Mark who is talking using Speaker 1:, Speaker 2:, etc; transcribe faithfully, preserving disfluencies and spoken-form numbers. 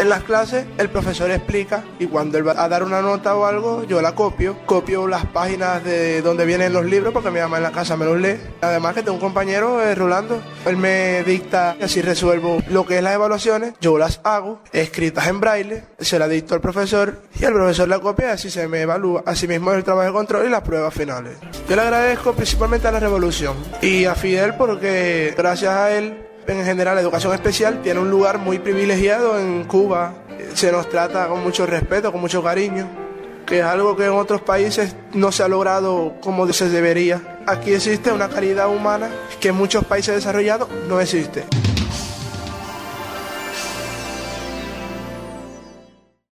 Speaker 1: En las clases el profesor explica y cuando él va a dar una nota o algo, yo la copio. Copio las páginas de donde vienen los libros porque mi mamá en la casa me los lee. Además que tengo un compañero, eh, Rolando, él me dicta y así resuelvo lo que es las evaluaciones. Yo las hago, escritas en braille, se las dicto al profesor y el profesor la copia y así se me evalúa. Así mismo el trabajo de control y las pruebas finales. Yo le agradezco principalmente a la Revolución y a Fidel porque gracias a él, en general, la educación especial tiene un lugar muy privilegiado en Cuba. Se nos trata con mucho respeto, con mucho cariño, que es algo que en otros países no se ha logrado como se debería. Aquí existe una calidad humana que en muchos países desarrollados no existe.